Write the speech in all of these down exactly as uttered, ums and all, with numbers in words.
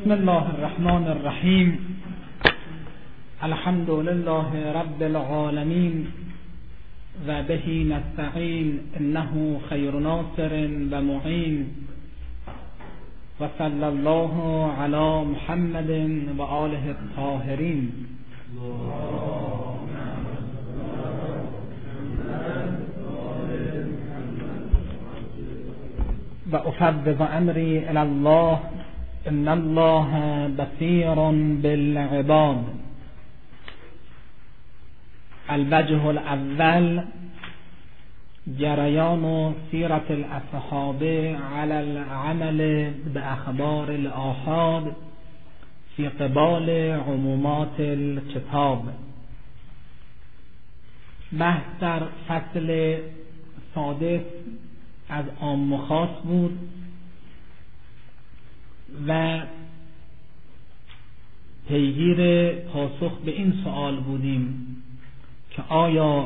بسم الله الرحمن الرحیم. الحمد لله رب العالمین و به نستعین انه خیر ناصر و معین و صلی الله علی محمد و آله الطاهرین. و افوض امری الی الله ان الله بصیر بالعباد. الوجه الاول جریان سیرت الاصحاب علی العمل باخبار الآحاد فی قبال عمومات الکتاب. بحث در فصل سادس از عام و خاص بود و پیگیر پاسخ به این سوال بودیم که آیا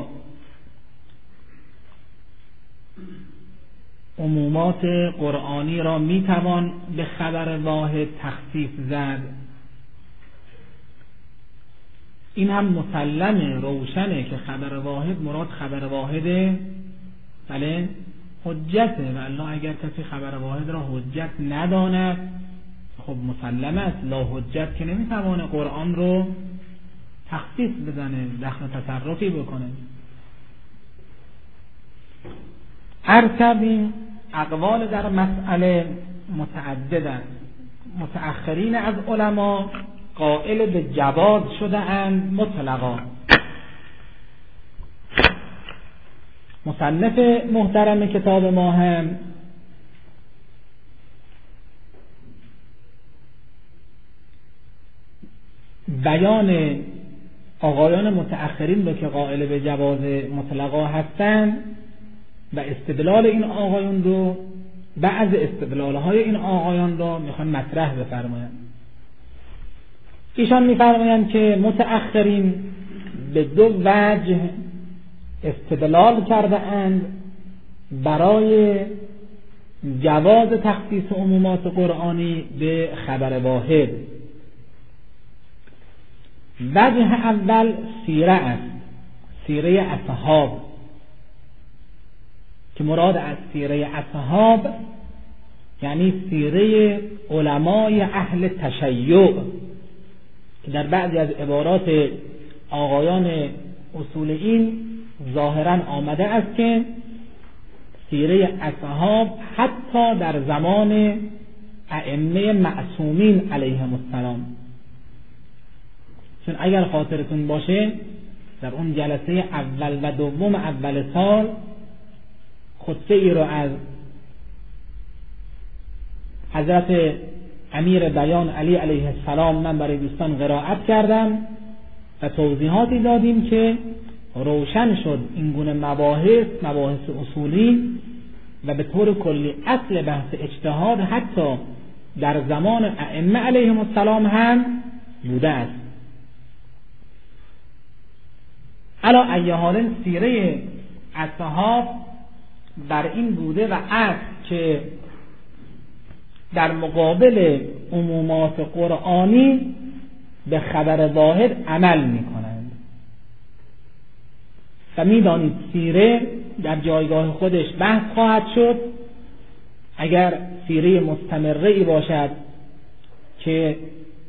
عمومات قرآنی را میتوان به خبر واحد تخصیص زد؟ این هم مسلمه، روشنه که خبر واحد مراد خبر واحده، بله حجته، و الله اگر کسی خبر واحد را حجت نداند خب مسلم است، لا حجت که نمیتوانه قرآن رو تخصیص بزنه، دخل تصرفی بکنه. عرض کردیم اقوال در مسئله متعدد است. متأخرین از علما قائل به جواز شده اند مطلقا. مصنف محترم کتاب ما هم بیان آقایان متأخرین رو که قائل به جواز مطلقا هستند و استدلال این آقایان رو، بعض استدلال‌های این آقایان رو میخوان مطرح بفرمایند. ایشان میفرمایند که متأخرین به دو وجه استدلال کرده اند برای جواز تخصیص عمومات قرآنی به خبر واحد. وجه اول سیره است، سیره اصحاب، که مراد از سیره اصحاب یعنی سیره علمای اهل تشیع، که در بعضی از عبارات آقایان اصولین ظاهرا آمده است که سیره اصحاب حتی در زمان ائمه معصومین علیهم السلام. چون اگر خاطرتون باشه در اون جلسه اول و دوم اول سال خطبه ای رو از حضرت امیر بیان علی علیه السلام من برای دوستان قرائت کردم و توضیحاتی دادیم که روشن شد این گونه مباحث مباحث اصولی و به طور کلی اصل بحث اجتهاد حتی در زمان ائمه علیهم السلام هم بوده است. علا ای حال سیره اصحاب بر این بوده و است که در مقابل عمومات قرآنی به خبر واحد عمل می کنند و می دانید سیره در جایگاه خودش بحث خواهد شد. اگر سیره مستمره ای باشد که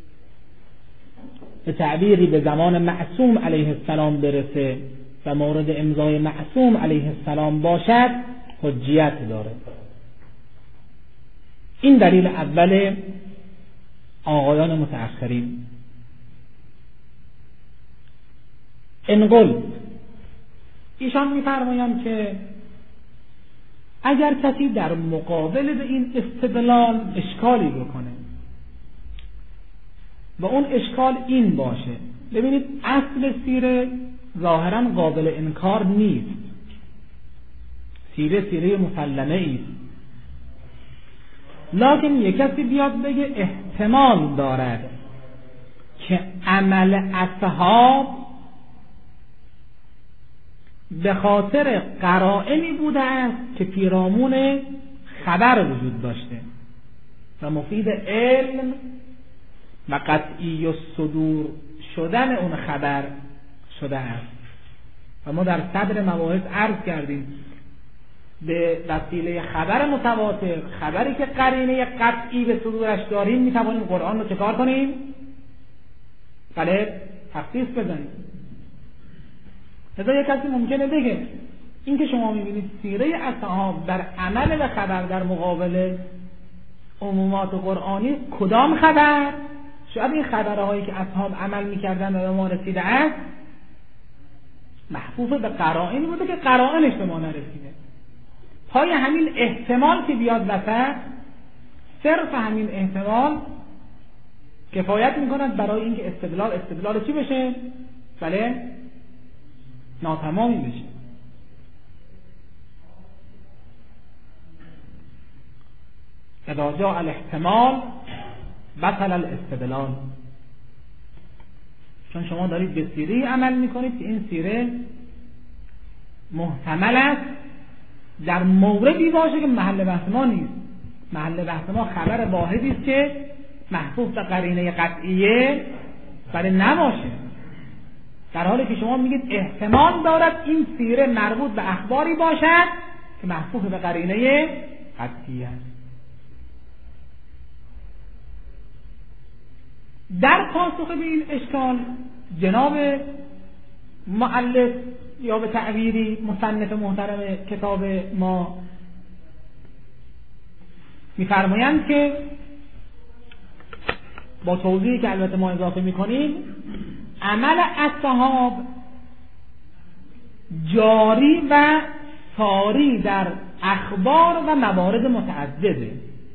به تعبیری به زمان معصوم علیه السلام برسه و مورد امضای معصوم علیه السلام باشد حجیت داره. این دلیل اول آقایان متأخرین. انقل ایشان می‌فرمایند که اگر کسی در مقابل به این استدلال اشکالی بکنه و اون اشکال این باشه، ببینید اصل سیره ظاهراً قابل انکار نیست، سیره سیره مسلمه ایست، لکن یک کسی بیاد بگه احتمال دارد که عمل اصحاب به خاطر قرائنی بوده است که پیرامون خبر وجود داشته و مفید علم و قطعی و صدور شدن اون خبر شده است. و ما در صدر مباحث عرض کردیم به وسیله خبر متواتر، خبری که قرینه قطعی به صدورش داریم، میتوانیم قرآن رو چه کار کنیم؟ بله، تخصیص بزنیم. لذا یک کسی ممکنه بگه این که شما میبینید سیره اصحاب در عمل و خبر در مقابل عمومات قرآنی، کدام خبر؟ شاید این خبرهایی که اصحاب عمل میکردن و به ما رسیده است محفوظ به قرائنی بوده که قرائنش به ما نرسیده. پای همین احتمال که بیاد وسط، صرف همین احتمال کفایت میکند برای اینکه استدلال استدلال چی بشه؟ بله، ناتمامی بشه. اذا جاء الاحتمال بطل الاستدلال. چون شما دارید به سیره عمل میکنید که این سیره محتمل است در موردی باشه که محل بحث ما نیست. محل بحث ما خبر واحدی است که محفوظ به قرینه قطعیه برای نباشه، در حالی که شما میگید احتمال دارد این سیره مربوط به اخباری باشد که محفوظ به قرینه قطعیه است. در پاسخ به این اشکال جناب مؤلف یا به تعبیری مصنف محترم کتاب ما می‌فرمایند که با توضیحی که البته ما اضافه می‌کنیم، عمل اصحاب جاری و ساری در اخبار و موارد متعدده.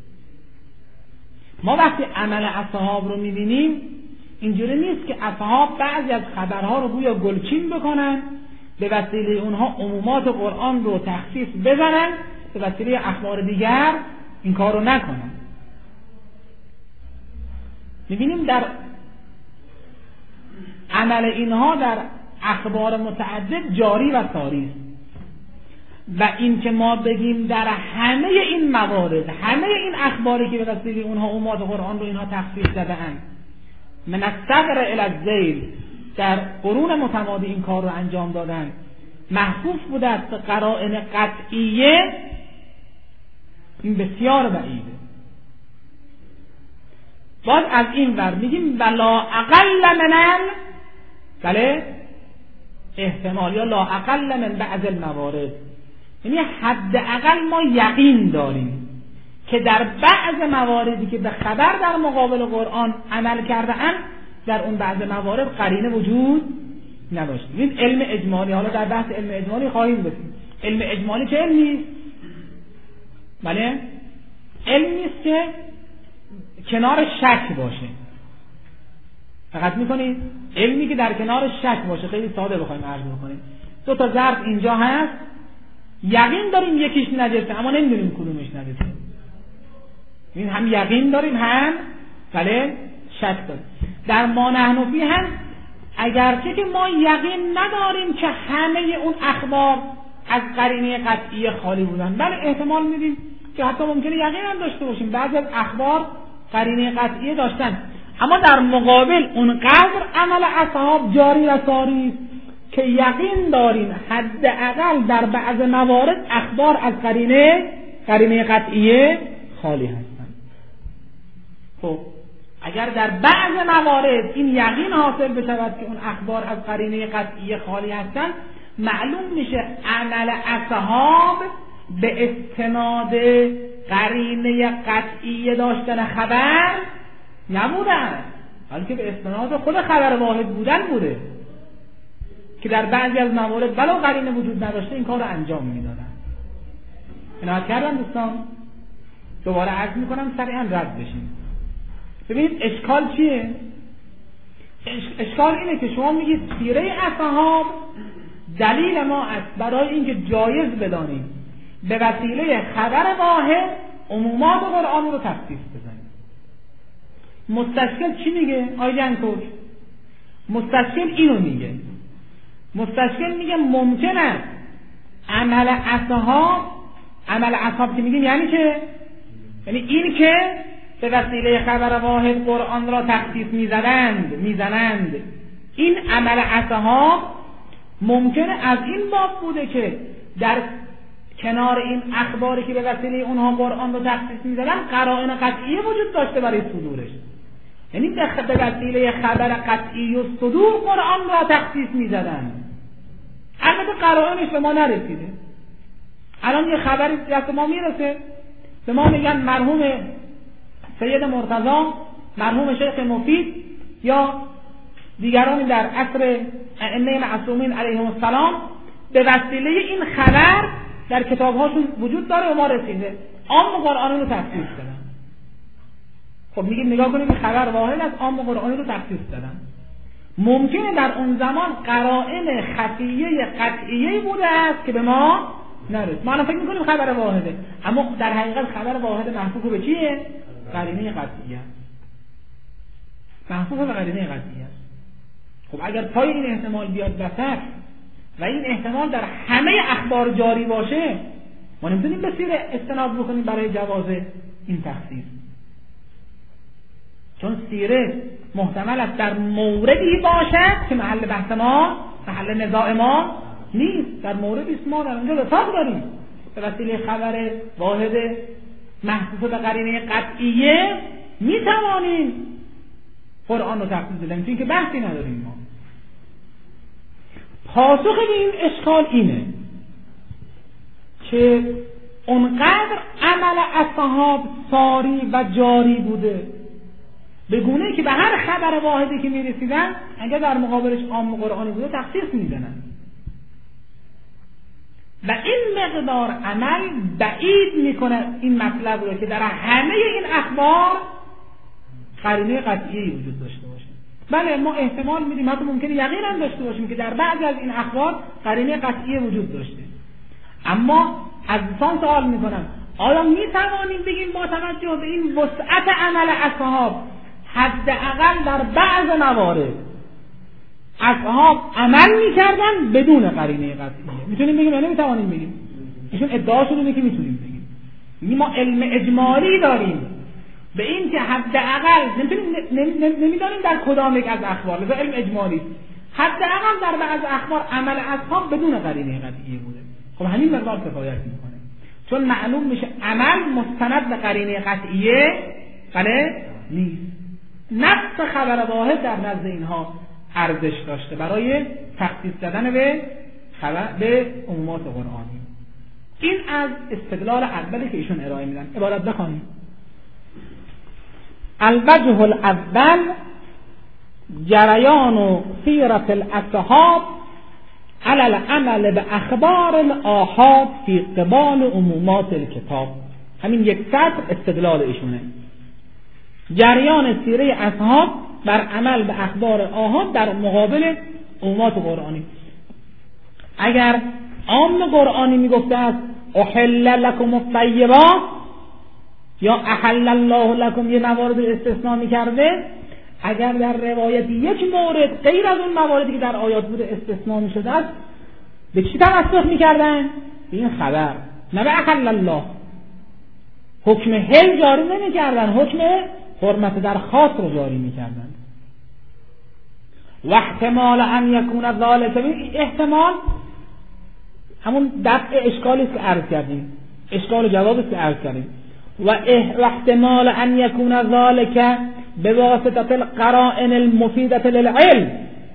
ما وقتی عمل اصحاب رو می‌بینیم اینجوری نیست که اصحاب بعضی از خبرها رو گویا گلچین بکنن، به وسیله اونها عمومات قرآن رو تخصیص بزنن، به وسیله اخبار دیگر این کار رو نکنن. می‌بینیم در عمل اینها در اخبار متعدد جاری و ساری است. و این که ما بگیم در همه این موارد، همه این اخباری که به وسیله اونها عمومات قرآن رو اینها تخصیص دادن، من الصغر الی الذیل، در قرون متمادی این کار رو انجام دادن، محفوظ بوده است به قرائن قطعیه، این بسیار بعیده. باز از این ور میگیم ولا اقل من بله احتمال یا لا اقل من بعض الموارد، یعنی حداقل ما یقین داریم که در بعض مواردی که به خبر در مقابل قرآن عمل کرده اند، در اون بعض موارد قرینه وجود نداشت. این علم اجمالی، حالا در بحث علم اجمالی خواهیم بسیم. علم اجمالی چه علمی است؟ بله، علمی است که کنار شک باشه. فقط میکنید علمی که در کنار شک باشه. خیلی ساده بخوایم عرض بکنیم، دو تا ظرف اینجا هست، یقین داریم یکیش نجسه اما نمیدونیم کدومش نجسه. این هم یقین داریم هم بله شک داریم. در ما نحن فی هم اگرچه که ما یقین نداریم که همه اون اخبار از قرینه قطعی خالی بودن، بله احتمال میدیم که حتی ممکنه یقین هم داشته باشیم بعضی از اخبار قرینه قطعی داشتن، اما در مقابل اونقدر عمل اصحاب جاری و ساری است که یقین داریم حداقل در بعض موارد اخبار از قرینه قرینه قطعی خالی هستند. خب اگر در بعض موارد این یقین حاصل بشود که اون اخبار از قرینه قطعی خالی هستند، معلوم میشه عمل اصحاب به استناد قرینه قطعی داشتن خبر نبودن، بلکه به استناد خود خبر واحد بودن بوده که در بعضی از موارد ولو قرینه وجود نداشته این کار رو انجام میدادن. عنایت کردم دوستان، دوباره عرض میکنم سریعا رد بشیم. ببینید اشکال چیه؟ اشکال اینه که شما میگید سیره اصحاب دلیل ما است برای اینکه جایز بدانیم به وسیله خبر واحد عمومات قرآن رو تخصیص بزنیم. مستشکل چی میگه؟ آقای جنکوش مستشکل اینو میگه، مستشکل میگه ممکن است عمل اصحاب، عمل اصحاب که میگیم یعنی که یعنی این که به وسیله خبر واحد قرآن را تخصیص می‌زدند میزنند این عمل اصحاب ممکنه از این باب بوده که در کنار این اخباری که به وسیله اونها قرآن رو تخصیص می‌زدن قرائن قطعی وجود داشته برای صدورش، یعنی به وسیله خبر قطعی و صدور قرآن را تخصیص می‌زدن. البته قرائنش به ما نرسیده. الان یه خبری دست ما میرسه، به ما میگن مرحوم سید مرتضی، مرحوم شیخ مفید یا دیگران در عصر ائمه معصومین علیهم السلام به وسیله این خبر در کتاب‌هاشون وجود داره و ما رسیده، عام قرآن رو تخصیص دادن. خب میگیم نگاه کنیم این خبر واحد از عام قرآن رو تخصیص دادن. ممکنه در اون زمان قرائن خفیه قطعیه بوده است که به ما نرسید. ما الان فکر می‌کنیم خبر واحده، اما در حقیقت خبر واحد محفوظ به چیه؟ قرینه قطعیه. محفوظ به قرینه قطعیه. خب اگر پای این احتمال بیاد وسط و این احتمال در همه اخبار جاری باشه، ما نمیتونیم به سیره استناد بکنیم برای جواز این تخصیص، چون سیره محتمل است در موردی باشد که محل بحث ما، محل نزاع ما نیست. در موردی است ما در اونجا وفاق داریم، به وسیله خبر واحد محفوظ به قرینه قطعیه میتوانیم قرآن رو تخصیص بدیم، چون که بحثی نداریم. ما پاسخ به این اشکال اینه که اونقدر عمل اصحاب ساری و جاری بوده به گونه‌ای که به هر خبر واحدی که میرسیدن اگر در مقابلش عام قرآنی بوده تخصیص میدنن و این مقدار عمل بعید میکنه این مطلب رو که در همه این اخبار قرینه قطعی وجود داشته باشه. بله ما احتمال میدیم، حتی ممکنه یقین هم داشته باشیم که در بعضی از این اخبار قرینه قطعی وجود داشته، اما از دوستان سوال میکنم آیا میتوانیم بگیم با توجه به این وسعت عمل اصحاب حداقل در بعض موارد اصحاب عمل میکردن بدون قرینه قطعیه؟ میتونیم بگیم یا نمیتوانیم بگیم؟ ایشون ادعاشون اینه که میتونیم بگیم. ما علم اجمالی داریم به این که حداقل نمیدانیم در کدام یک از اخبار، لذا علم اجمالی حداقل در بعض اخبار عمل اصحاب بدون قرینه قطعیه بوده. خب همین مقدار کفایت میکنه، چون معلوم میشه عمل مستند به قرینه قطعیه بله نیست. نفس خبر واحد در نزد اینها ارزش داشته برای تخصیص دادن به خبر به عمومات قرآنی. این از استدلال اولی که ایشون ارائه میدن. عبارت بخوانیم. الوجه الاول جریان سیرت الاصحاب علی العمل به اخبار الآحاد فی قبال عمومات الکتاب. همین یک سطر استدلال ایشونه. جریان سیره اصحاب بر عمل به اخبار آحاد در مقابل عمومات قرآنی. اگر عام قرآنی میگفته است احل لکم الطیبات یا احل الله لکم یه موارد استثناء میکرده، اگر در روایت یک مورد غیر از اون مواردی که در آیات بوده استثناء میشده است، به چی توسط میکردن؟ به این خبر، نه به احل الله. حکم حل جاری نمیکردن، حکم حرمت در خاص رو جاری میکردن. و احتمال ان یکون ذالک، احتمال همون دفع اشکالی که عرض کردیم، اشکال و جوابی که عرض کردیم. و احتمال ان یکون ذالک بواسطه القرائن المفیدة للعلم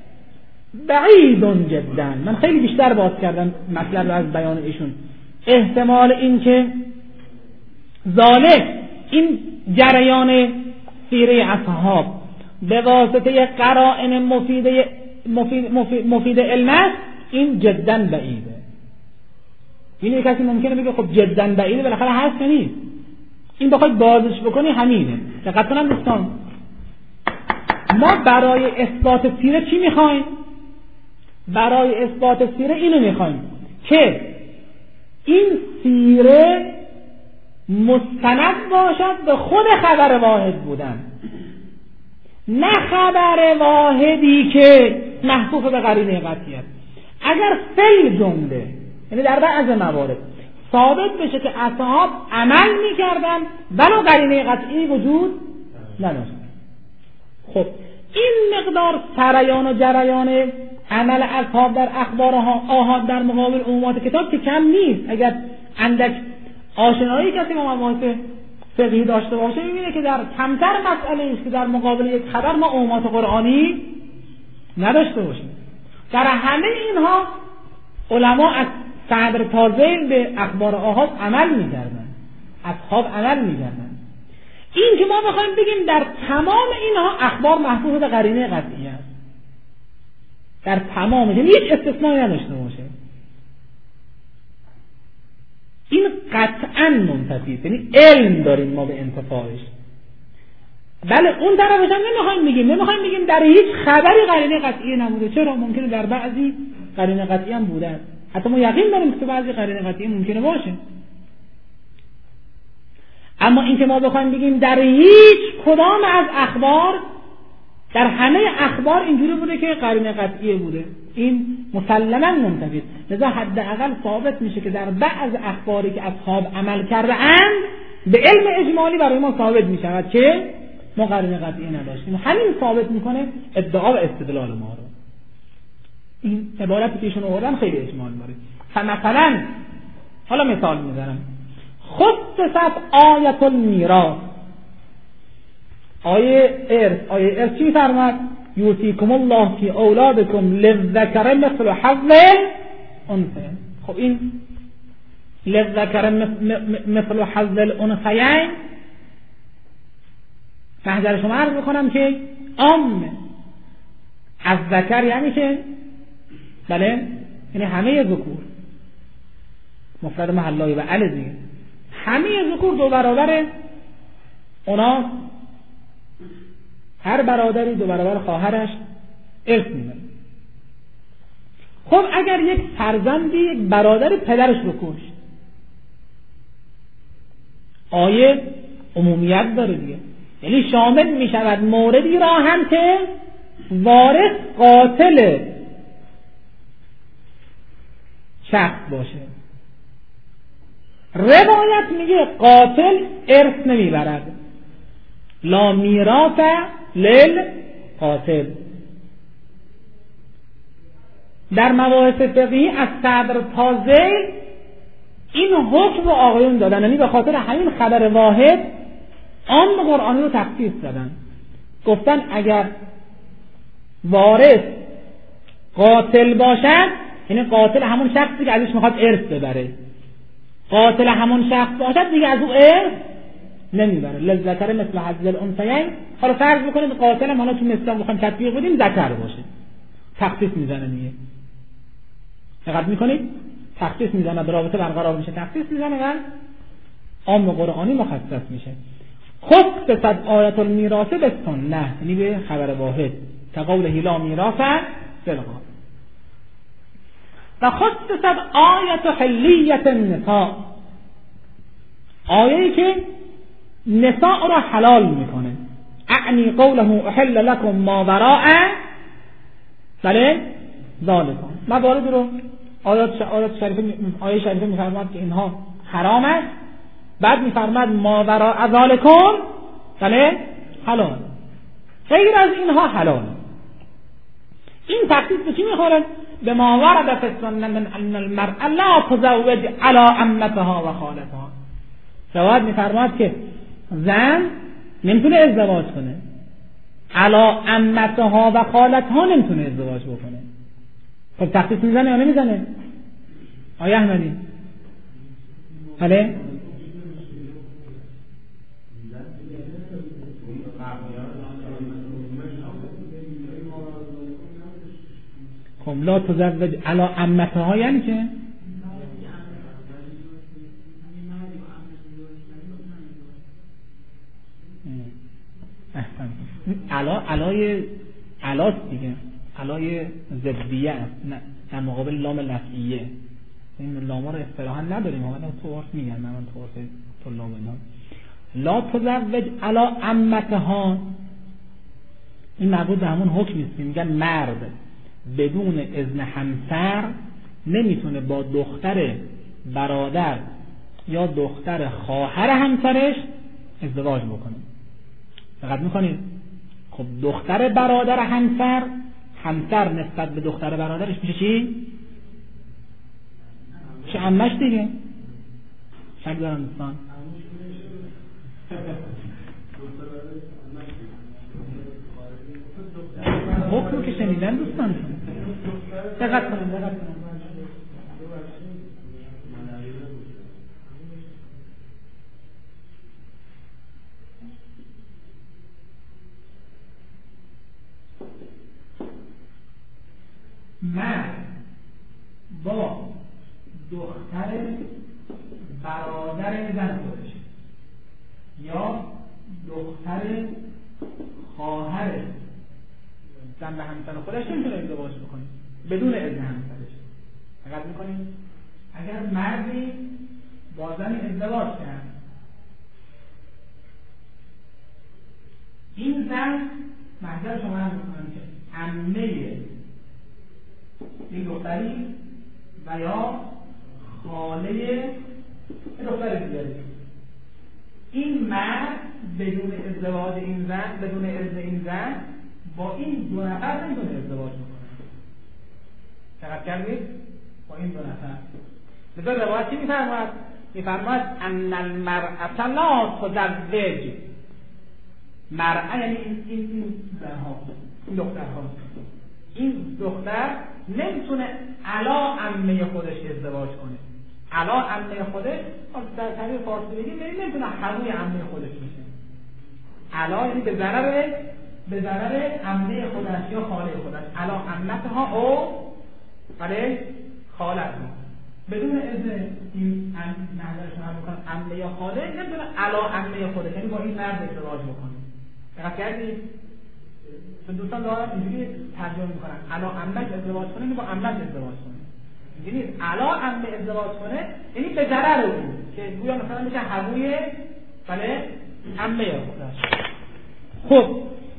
بعید جدا. من خیلی بیشتر باز کردم مطلب از بیان ایشون. احتمال این که ذالک این جریان سیره اصحاب به واسطه قرائن مفیده مفید, مفید, مفید علم است، این جدا بعیده. این کسی ممکنه بگه خب جدا بعیده بالاخره هست نیست، این بخوای بازش بکنی همینه. دقت کنم دوستان، ما برای اثبات سیره چی میخوایم؟ برای اثبات سیره اینو میخوایم که این سیره مستند باشد به خود خبر واحد بودن، نه خبر واحدی که محفوظ به قرینه قطعی است. اگر فی جمله، یعنی در بعض موارد ثابت بشه که اصحاب عمل میکردن ولو قرینه قطعی وجود نداشت. خب این مقدار سریان و جریان عمل اصحاب در اخبار آحاد در مقابل عمومات کتاب که کم نیست. اگر اندک آشنایی کسی با مباحث فقهی داشته باشه میبینه که در کمتر مسئله است که در مقابل یک خبر ما عمومات قرآنی نداشته باشیم. در همه اینها علما از صدر تازه به اخبار آحاد عمل می‌کردن، اصحاب عمل می‌کردن. این که ما بخوایم بگیم در تمام اینها اخبار محفوظ به قرینه قطعی است، در تمام، یعنی هیچ استثنایی نداشته باشه، این قطعاً منتفی است، یعنی علم داریم ما به انتفاعش. بله اون طرفش هم نمیخوایم بگیم نمیخوایم بگیم در هیچ خبری قرینه قطعی نبوده. چرا؟ ممکنه در بعضی قرینه قطعی هم بوده است. حتی ما یقین داریم که بعضی قرینه قطعی ممکنه باشه. اما اینکه ما بخوایم بگیم در هیچ کدام از اخبار، در همه اخبار اینجوری بوده که قرینه قطعی بوده، این مسلماً منتفی است. لذا حداقل ثابت میشه که در بعض اخباری که اصحاب عمل کرده اند به علم اجمالی برای ما ثابت میشود که ما قرینه قطعی نداشتیم. همین ثابت میکنه ادعا و استدلال ما رو. این عبارتی که ایشون آوردن خیلی اجمال داره. مثلا حالا مثال میزنم، خصصت آیت المیراث، آیه ارث، آیه ارث چی فرمود؟ یوصیکم الله فی اولادکم للذکر مثل حظ الانثیین. خب این للذکر مثل حظ الانثیین محضر شما عرض بکنم که عام از ذکر یعنی که بله یعنی همه ذکور، مفرد محلایی و ال دیگه، همه ذکور دو برابر اونا، هر برادری دو برابر خواهرش ارث می‌بره. خب اگر یک فرزندی یک برادر پدرش رو کشت، آیه عمومیت داره دیگه، یعنی شامل می شود موردی را هم که وارث قاتل شخص باشه. روایت میگه قاتل ارث نمی برد، لا میراث لیل قاتل. در مباحث فقهی از صدر تازه این حکم رو آقایون دادن، یعنی به خاطر همین خبر واحد عام قرآنی رو تخصیص دادن. گفتن اگر وارث قاتل باشد، یعنی قاتل همون شخصی که ازش میخواد ارث ببره، قاتل همون شخص باشد دیگه از او ارث نمیبره. للذکر مثل حظ الانثیین. حالا فرض بکنید قاتل هم حالا تو مثلا بخوایم تطبیق بدیم ذکر باشه، تخصیص میزنه دیگه. دقت میکنید؟ تخصیص میزنه، به رابطه برقرار میشه، تخصیص میزنه و عام قرآنی مخصص میشه. خصصت آیت المیراث بالسنه، یعنی به خبر واحد، كقوله لا میراث فی الغالب. و خصصت آیت حلیت النساء، آیه‌ای که نساء را حلال میکنه. اعنی قوله احل لكم ما وراء بله ذالکم. موارد رو آیات آیات شریفه آیه شریفه میفرماد که اینها حرام است، بعد میفرماد ما وراء ذالکم بله حلال، غیر از اینها حلال. این تخصیص به چی میخوره؟ به ما ورد فی السنه من ان المرأة لا تزوج علی عمتها و خالتها. روایت میفرماد که زن نمیتونه ازدواج کنه، علی عمتها و خالتها نمیتونه ازدواج بکنه. خب تخصیص میزنه یا نمیزنه؟ آیه احمدی بله خب لا تزوج علی عمتها یعنی چه؟ احسن علا علای علاست دیگه، علای ضدیه است، نه در مقابل لام نفیه. این لاما رو اصطلاحا نداریم، ما تو عرف میگن، من تو عرف طلاب اینا لا تزوج علی عمتها، این مربوط به همون حکمی است. میگن مرد بدون اذن همسر نمیتونه با دختر برادر یا دختر خواهر همسرش ازدواج بکنه. دقت میکنید؟ خب دختر برادر همسر، همسر نسبت به دختر برادرش میشه چی؟ میشه عمش دیگه. شک دارم دوستان؟ حکم که شنیدن دوستان دقت کنم دقت کنم مرد با دختر برادر زن خودش یا دختر خواهر زن به همسر خودش نمیتونه ازدواج بکنه بدون اذن همسرش. دقت میکنید؟ اگر مردی با زن ازدواج کرد، این زن محضر شما هم میکنم که عمه یک دختری و یا خاله یک دختر دیگری، این مرد بدون ازدواج این زن، بدون اذن این زن با این دو نفر نمیتونه ازدواج بکنه. دقت کردید؟ با این دو نفر. لذا روایت چی میفرماید؟ میفرماید ان المرأة لا تزوج. مرأة یعنی این این این زنها، این دخترها. این دختر نمیتونه علا عمه خودش ازدواج کنه. علا عمه خودش در تعبیر فارسی بگیم نمیتونه حروی عمه خودش میشه. علا یعنی به ضرر به ضرر عمه خودش یا خاله خودش. علا عمتها او برای خالتها بدون اذن این نظرشون هم بکنن عمه یا خاله نمیتونه علا عمه خودش، یعنی با این مرد ازدواج بکنه. دقت کردید؟ چون دوستان دارن اینجوری ترجمه میکنن علا عمه ازدواج کنه، یعنی با عمه ازدواج کنه. یعنی علا عمه ازدواج کنه یعنی به ضرر او که گویا مثلا میشه حقوی بله عمه خودش. خب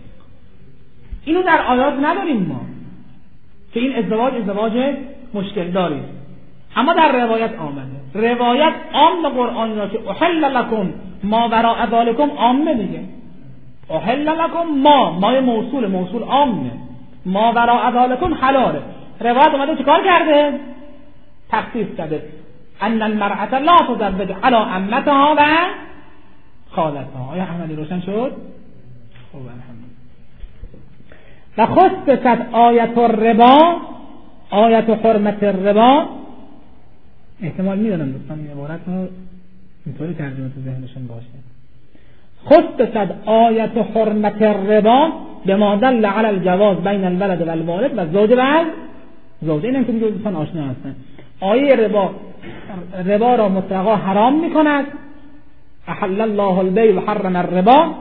اینو در آیات نداریم ما که این ازدواج ازدواج مشکل داری، اما در روایت آمده. روایت عام قرآنی را که احل لکم ما وراء ذالکم عامه دیگه. احل لکم ما ما موصول موصول عامه، ما وراء ذالکم حلاله. روایت اومده چه کار کرده؟ تخصیص کرده ان المرأة لا تزوج علی عمتها و خالتها. آیا احمدی روشن شد؟ خب الحمدلله. و خصصت آیت الربا، آیت حرمت الربا. احتمال میدونم دوستان این عبارت رو اینطوری ترجمه تو ذهنشون باشه. خصصت آیت حرمت الربا بما دل علی الجواز بین الولد و الوالد و الزوج و الزوجه. اینم که میگه دوستان آشنا هستن. آیه ربا ربا را مطلقا حرام میکند. احل الله البیع و حرم الربا.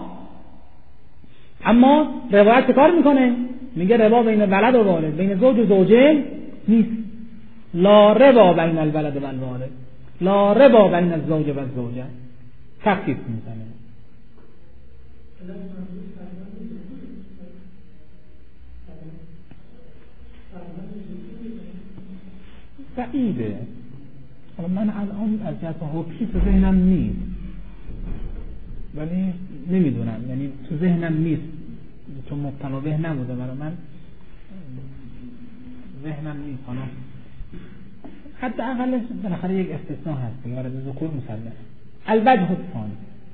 اما روایت چه کار میکنه؟ میگه ربا بین ولد و والد، بین زوج و زوجه نیست. لا ربا بین الولد و الوالد، لا ربا بین الزوج و الزوجه. تخصیص میزنه. بعیده. حالا من الان از جهت حکمی تو ذهنم نیست، ولی نمیدونم، یعنی تو ذهنم نیست چون مبتلا به نبوده برای من، ذهنم نیست. حالا حتی اقلش بالاخره یک استثناء هست که وارد ذکور مسلمه. الوجه الثانی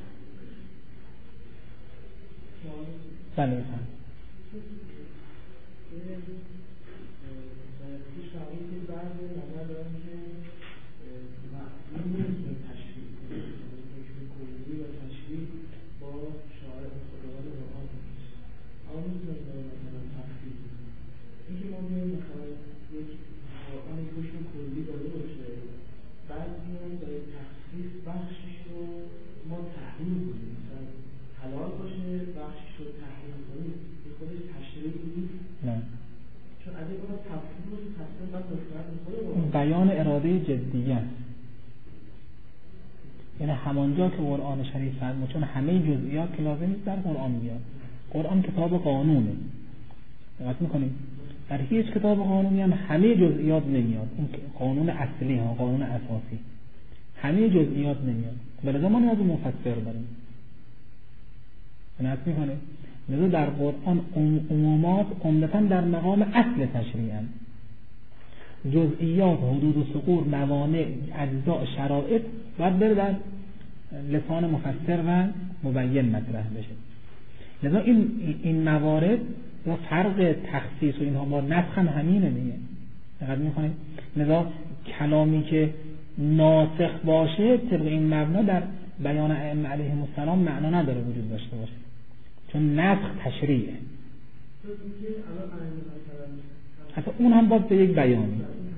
بله بفهم بیان اراده جدیه، یعنی همانجا که قرآن شریف فرمود، چون همه جزئیات که لازم نیست در قرآن بیاد. قرآن کتاب قانونه، دقت میکنیم در هیچ کتاب قانونی هم همه جزئیات نمیاد. اون قانون اصلی ها، قانون اساسی، همه همه جزئیات نمیاد. بلکه ما نیاز به مفسر داریم. نصب میکنه. لذا در قرآن عمومات عمدتاً در مقام اصل تشریعن. جزئیات، حدود و ثغور، موانع، اجزاء، شرایط باید بره در لسان مفسر و مبین مطرح بشه. لذا این این موارد و فرق تخصیص و اینها با نسخ هم همینه دیگه. دقت میکنید؟ لذا کلامی که ناسخ باشه طبق این مبنا در بیان ائمه علیهم السلام معنا نداره وجود داشته باشه، چون نسخ تشریعه. حتی اون هم باز به یک بیانی.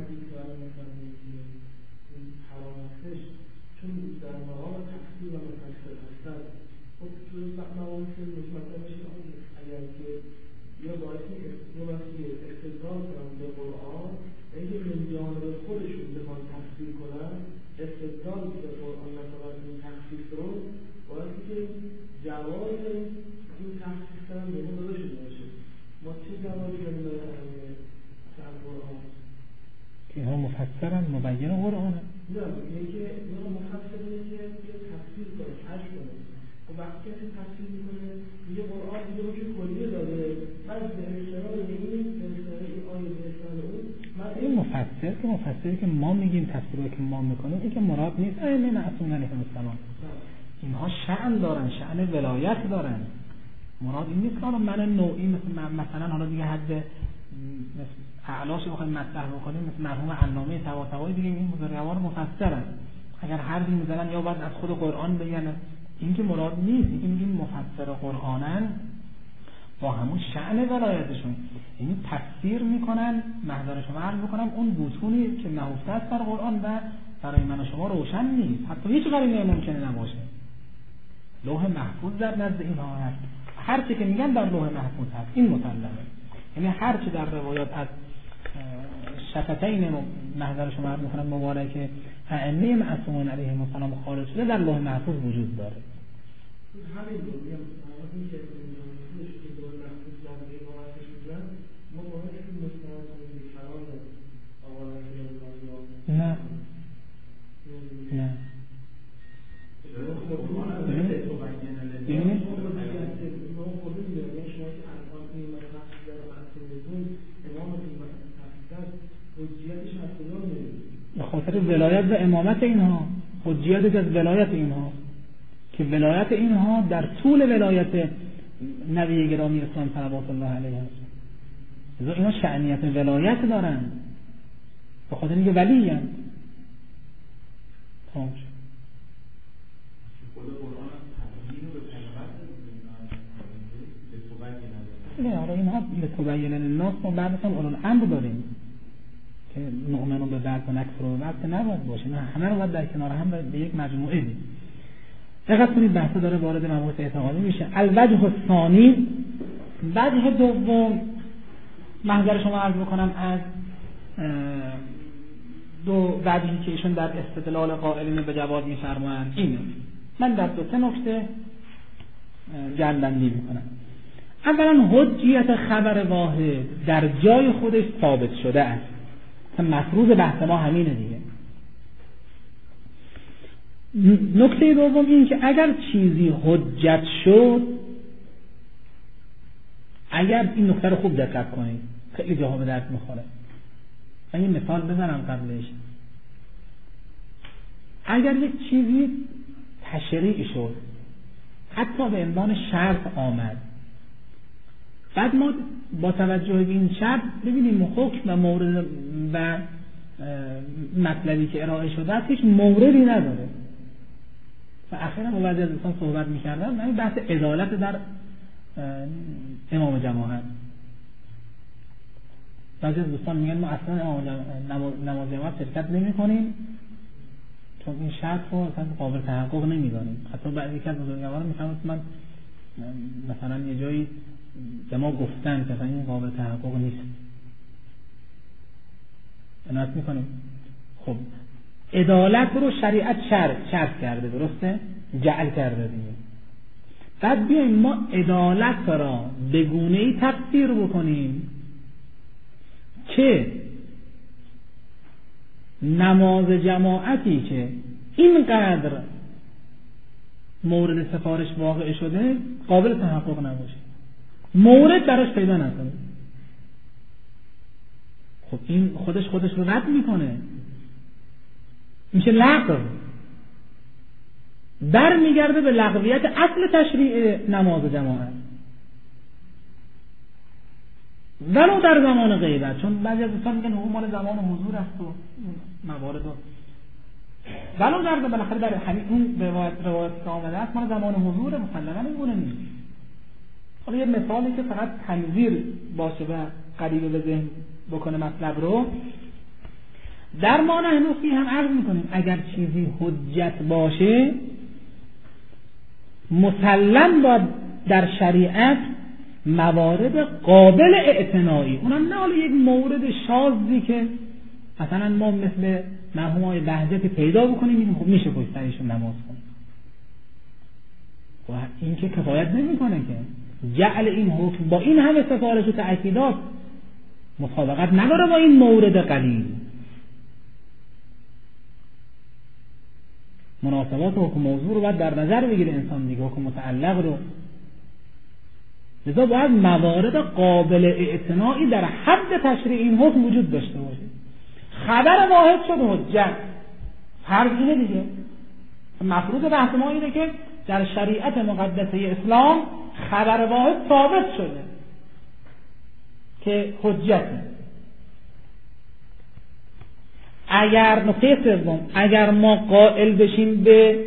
یا باعثی یا وقتی استدلال کنم به قرآن اینکه من جانب خودشون بخوان تفسیر کنن استدلال به قرآن مثلا این تخصیص رو باعثی که جواز این تخصیص کنن به ما داده شده باشه. ما چه جوابی داریم در قرآن؟ که اینها مفسرن مبین قرآنه؟ نه، اینه که اینها مفسر اینه که تفسیر کنه، حج کنه. و وقتی کسی تفسیر میکنه میگه قرآن دیگه رو که کلیه داده من به اصطلاح این به اصطلاح این آیه به اصطلاح اون من این مفسر که مفسری که ما میگیم تفسیری که ما میکنیم این که مراد نیست ائمه معصومین علیهم السلام. اینها شأن دارن، شأن ولایت دارن. مراد این نیست که من نوعی مثل مثلا حالا دیگه حد اعلاش بخوایم مطرح بکنیم مثل مرحوم علامه طباطبایی دیگه این بزرگوار مفسرن. اگر حرفی میزنن یا باید از خود قرآن بگن، این که مراد نیست. این که میگیم مفسر قرآنن با همون شأن ولایتشون، یعنی تفسیر میکنن. محضر شما عرض میکنم اون بوتونی که نهفته است در قرآن و برای من و شما روشن نیست، حتی هیچ قرینه ممکنه نباشه. لوح محفوظ در نزد اینها هست، هر چی که میگن در لوح محفوظ هست، این مسلمه. یعنی هر چی در روایات از شفتین محضر شما عرض میکنم مبارک ائمه معصومین علیهم السلام خارج شده در لوح محفوظ وجود داره. همین رو میگم این که خودش که لوح محفوظ در روایتش میگن ما باید این مستند به کلام آقا رسول الله نه نه ببینید به خاطر ولایت و امامت اینها، حجیتش از ولایت اینها که ولایت اینها در طول ولایت نبی گرامی اسلام صلوات الله علیه است. لذا اینا شأنیت ولایت دارن به خاطر اینکه ولی هستند. تمام شد. نه آره اینها لتبین للناس ما بعدش هم اولوالامر داریم که نؤمن به بعد و نکفر به بعد که نباید باشه. نه همه رو باید در کنار هم به یک مجموعه دیم. دقت کنید بحث داره وارد مباحث اعتقادی میشه. الوجه الثانی، وجه دوم محضر شما عرض بکنم از دو وجهی که ایشون در استدلال قائلین به جواز می‌فرمایند اینه. من در دو سه نکته جمع‌بندی می‌کنم. اولا حجیت خبر واحد در جای خودش ثابت شده است. مفروض بحث ما همینه دیگه. نکته دوم این که اگر چیزی حجت شد، اگر این نکته رو خوب دقت کنید خیلی جاها به درد میخوره. من یه مثال بزنم قبلش. اگر یک چیزی تشریع شد حتی به عنوان شرط آمد، بعد ما با توجه به این شرط ببینیم حکم و مورد و مطلبی که ارائه شده است هیچ موردی نداره و اخیراً با بعضی از دوستان صحبت می‌کردم من بحث عدالت در امام جماعت. بعضی از دوستان میگن ما اصلا نماز جماعت شرکت نمی‌کنیم چون این شرط رو اصلا قابل تحقق نمی‌دانیم. حتی بعضی از بزرگواران می‌فرمایند من مثلا یه جایی به ما گفتن که این قابل تحقق نیست. عنایت میکنیم. خب عدالت رو شریعت شرط شرط کرده، درسته؟ جعل کرده دیگه. بعد بیاییم ما عدالت را به گونه‌ای تفسیر بکنیم که نماز جماعتی که اینقدر مورد سفارش واقع شده قابل تحقق نباشه، مورد براش پیدا نکنه، خب این خودش خودش رو رد میکنه، میشه لغو، در میگرده به لغویت اصل تشریع نماز جماعت ولو در زمان غیبت. چون بعضی از دوستان میگن اون مال زمان حضور است و موارد ولو در بالاخره در همین اون روایت روایت که آمده است مال زمان حضور مسلما اینگونه نیست. حالا یه مثالی که فقط تنظیر باشه و قریب به ذهن بکنه مطلب رو، در ما نحن فیه هم عرض میکنیم اگر چیزی حجت باشه مسلم باید در شریعت موارد قابل اعتنایی، اونم نه حالا یک مورد شاذی که مثلا ما مثل مرحومای بهجتی پیدا بکنیم میگیم خب میشه پشت سرشون نماز کنیم، و این که کفایت نمیکنه که جعل این حکم با این همه سفارش و تأکیدات مطابقت نداره با این مورد قلیل. مناسبات حکم موضوع رو باید در نظر بگیره انسان دیگه، حکم متعلق رو، لذا باید موارد قابل اعتنایی در حد تشریع این حکم وجود داشته باشه. خبر واحد شد حجت، فرض اینه دیگه، مفروض بحث ما اینه که در شریعت مقدسه اسلام خبر واحد ثابت شده که حجته. اگر نقطه سوم اگر ما قائل بشیم به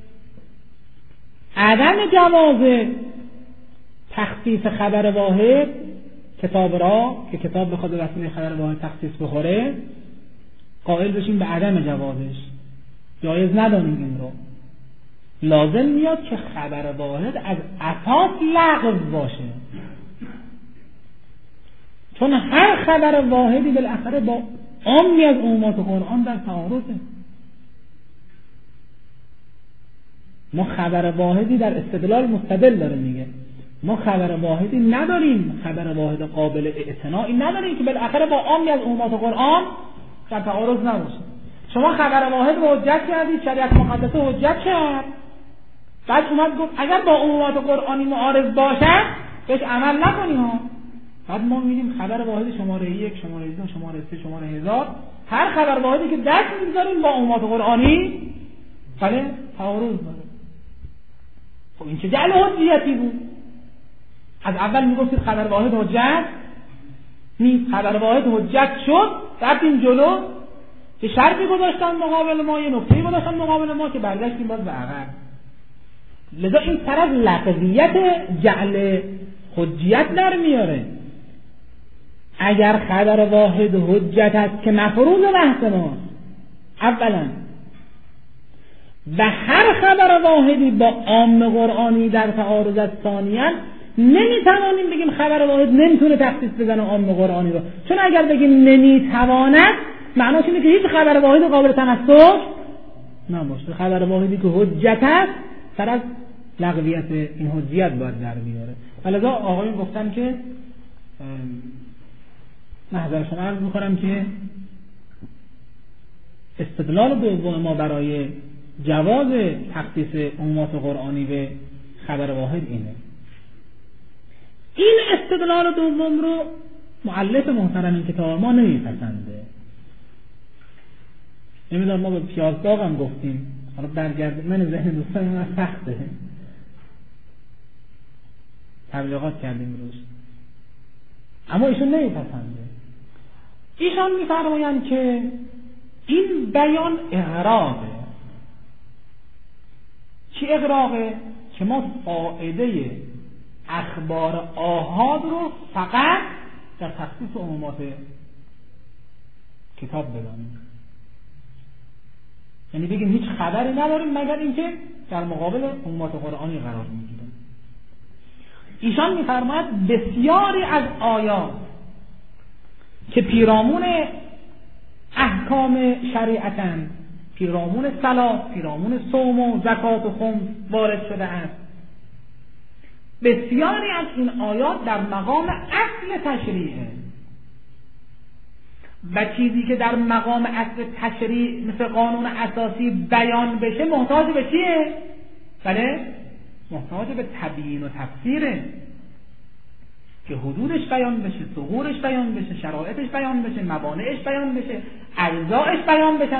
عدم جواز تخصیص خبر واحد کتاب را که کتاب بخواد به وسیله خبر واحد تخصیص بخوره، قائل بشیم به عدم جوازش، جایز ندانیم این رو، لازم میاد که خبر واحد از اساس لغو باشه، چون هر خبر واحدی بالاخره با عامی از عمومات قرآن در تعارضه. ما خبر واحدی در استدلال مستدل داره میگه، ما خبر واحدی نداریم، خبر واحد قابل اعتنایی نداریم که بالاخره با عامی از عمومات قرآن در تعارض نباشه. شما خبر واحد رو حجت کردید، شریعت مقدسه حجت کرد، بعد اومد گفت اگر با عمومات قرآنی معارض باشه بهش عمل نکنی ها. بعد ما می‌بینیم خبر واحد شماره یک، شماره دو، شماره سه، شماره هزار، هر خبر واحدی که دست می‌ذاریم با عمومات قرآنی بله تعارض داره. خب این چه جعل حجیتی بود؟ از اول میگفتید خبر واحد حجت نیست، خبر واحد حجت شد، رفتیم جلو که شرطی گذاشتن مقابل ما، یه نکته‌ای گذاشتن مقابل ما که برگشتیم باز به عقب. لذا این طرف لغویت جعل حجیت در میاره. اگر خبر واحد حجت است که مفروض بحث ما اولا و هر خبر واحدی با عام قرآنی در تعارض است ثانیاً، نمیتوانیم بگیم خبر واحد نمیتونه تخصیص بزنه عام قرآنی رو، چون اگر بگیم نمیتواند معناش اینه که هیچ خبر واحد قابل تناسخ نباشه. خبر واحدی که حجت است سر از لغویت این حجیت باید در بیاره. ولذا آقایون گفتن که محضر شما عرض میکنم که استدلال دوم ما برای جواز تخصیص عمومات قرآنی به خبر واحد اینه. این استدلال دوم رو مؤلف محترم این کتاب ما نمیپسنده. نمیدونم ما به پیازداغ هم گفتیم، حالا برگرد من ذهن دوستان من سخته، تبلیغات کردیم روش، اما ایشون نمیپسنده. ایشان میفرمایند که این بیان اغراقه. چی اغراقه؟ که ما فائده اخبار آحاد رو فقط در تخصیص عمومات کتاب بدانیم، یعنی بگیم هیچ خبری نداریم مگر اینکه در مقابل عمومات قرآنی قرار میگیریم. ایشان میفرماید بسیاری از آیات که پیرامون احکام شریعتن، پیرامون صلاة، پیرامون صوم و زکات و خمس وارد شده است، بسیاری از این آیات در مقام اصل تشریعه و چیزی که در مقام اصل تشریع مثل قانون اساسی بیان بشه محتاج به چیه؟ بله؟ محتاج به تبیین و تفسیره که حدودش بیان بشه، ثغورش بیان بشه، شرایطش بیان بشه، موانعش بیان بشه، اجزایش بیان بشه.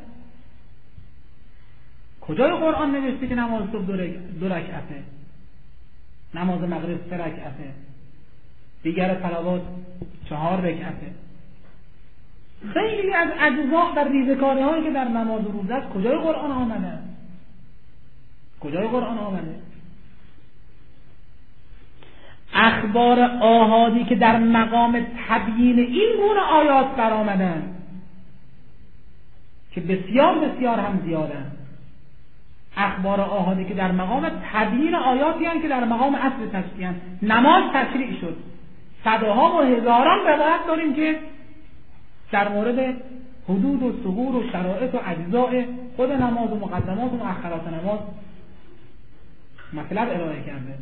کجای قرآن نوشته که نماز صبح دو رکعته، نماز مغرب سه رکعته، دیگر صلوات چهار رکعته؟ خیلی از اجزا و ریزکاری هایی که در نماز و روزه است کجای قرآن آمده؟ کجای قرآن آمده؟ اخبار آحادی که در مقام تبیین این گونه آیات برآمدن که بسیار بسیار هم زیادن، اخبار آحادی که در مقام تبیین آیاتی هستند که در مقام اصل تشریع هستند. نماز تشریع شد، صدها و هزاران روایت داریم که در مورد حدود و ثغور و شرایط و اجزاء خود نماز و مقدمات و مؤخرات نماز مطلب ارائه کرده.